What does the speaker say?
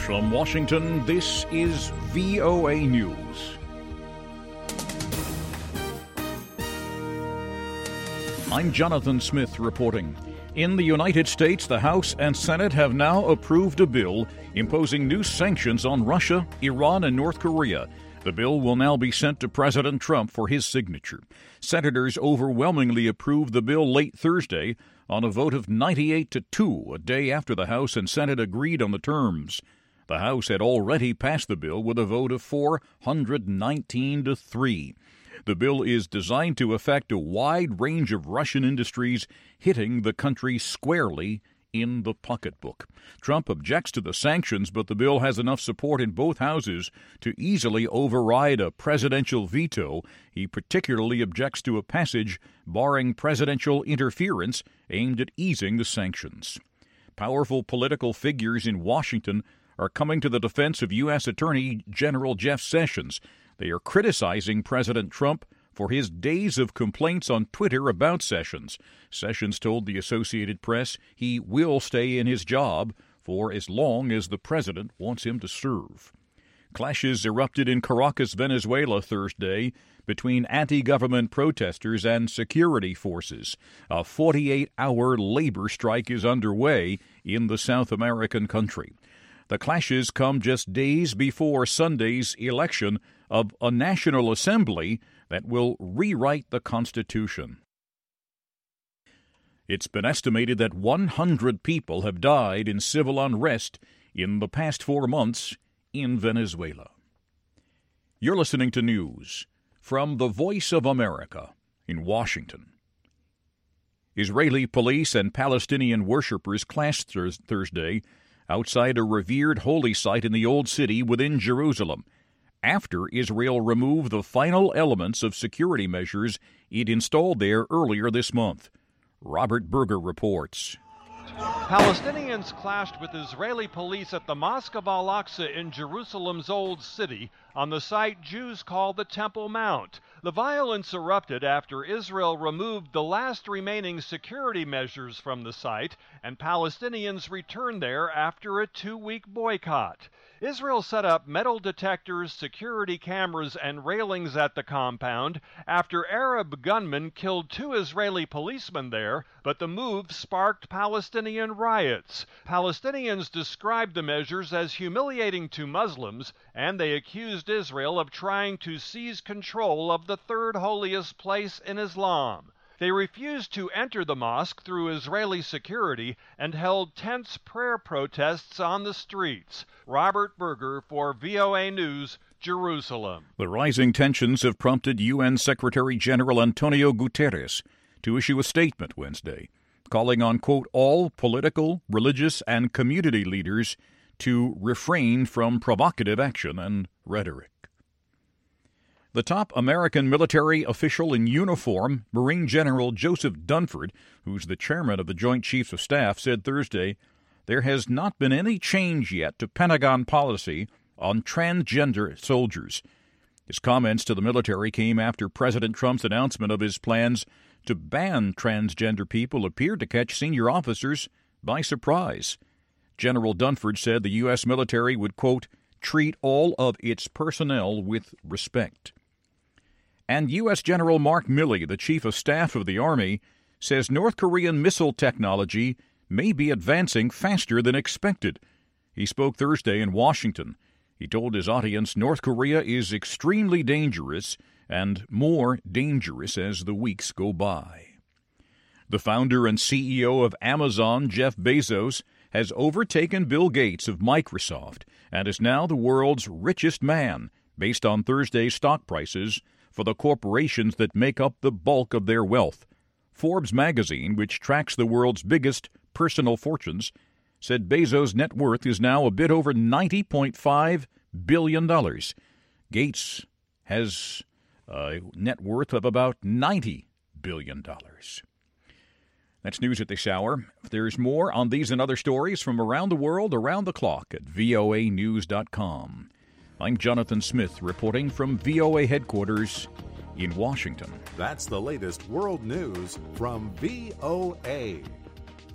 From Washington, this is VOA News. I'm Jonathan Smith reporting. In the United States, the House and Senate have now approved a bill imposing new sanctions on Russia, Iran, and North Korea. The bill will now be sent to President Trump for his signature. Senators overwhelmingly approved the bill late Thursday on a vote of 98-2, a day after the House and Senate agreed on the terms. The House had already passed the bill with a vote of 419-3. The bill is designed to affect a wide range of Russian industries, hitting the country squarely in the pocketbook. Trump objects to the sanctions, but the bill has enough support in both houses to easily override a presidential veto. He particularly objects to a passage barring presidential interference aimed at easing the sanctions. Powerful political figures in Washington are coming to the defense of U.S. Attorney General Jeff Sessions. They are criticizing President Trump for his days of complaints on Twitter about Sessions. Sessions told the Associated Press he will stay in his job for as long as the president wants him to serve. Clashes erupted in Caracas, Venezuela, Thursday between anti-government protesters and security forces. A 48-hour labor strike is underway in the South American country. The clashes come just days before Sunday's election of a National Assembly that will rewrite the Constitution. It's been estimated that 100 people have died in civil unrest in the past 4 months in Venezuela. You're listening to news from the Voice of America in Washington. Israeli police and Palestinian worshippers clashed Thursday outside a revered holy site in the Old City within Jerusalem, after Israel removed the final elements of security measures it installed there earlier this month. Robert Berger reports. Palestinians clashed with Israeli police at the Mosque of Al-Aqsa in Jerusalem's Old City, on the site Jews call the Temple Mount. The violence erupted after Israel removed the last remaining security measures from the site, and Palestinians returned there after a 2-week boycott. Israel set up metal detectors, security cameras, and railings at the compound after Arab gunmen killed 2 Israeli policemen there, but the move sparked Palestinian riots. Palestinians described the measures as humiliating to Muslims, and they accused Israel of trying to seize control of the third holiest place in Islam. They refused to enter the mosque through Israeli security and held tense prayer protests on the streets. Robert Berger for VOA News, Jerusalem. The rising tensions have prompted UN Secretary General Antonio Guterres to issue a statement Wednesday, calling on, quote, all political, religious, and community leaders to refrain from provocative action and rhetoric. The top American military official in uniform, Marine General Joseph Dunford, who's the chairman of the Joint Chiefs of Staff, said Thursday there has not been any change yet to Pentagon policy on transgender soldiers. His comments to the military came after President Trump's announcement of his plans to ban transgender people appeared to catch senior officers by surprise. General Dunford said the U.S. military would, quote, treat all of its personnel with respect. And U.S. General Mark Milley, the Chief of Staff of the Army, says North Korean missile technology may be advancing faster than expected. He spoke Thursday in Washington. He told his audience North Korea is extremely dangerous and more dangerous as the weeks go by. The founder and CEO of Amazon, Jeff Bezos, has overtaken Bill Gates of Microsoft and is now the world's richest man, based on Thursday's stock prices for the corporations that make up the bulk of their wealth. Forbes magazine, which tracks the world's biggest personal fortunes, said Bezos' net worth is now a bit over $90.5 billion. Gates has a net worth of about $90 billion. That's news at this hour. There's more on these and other stories from around the world, around the clock at voanews.com. I'm Jonathan Smith reporting from VOA headquarters in Washington. That's the latest world news from VOA.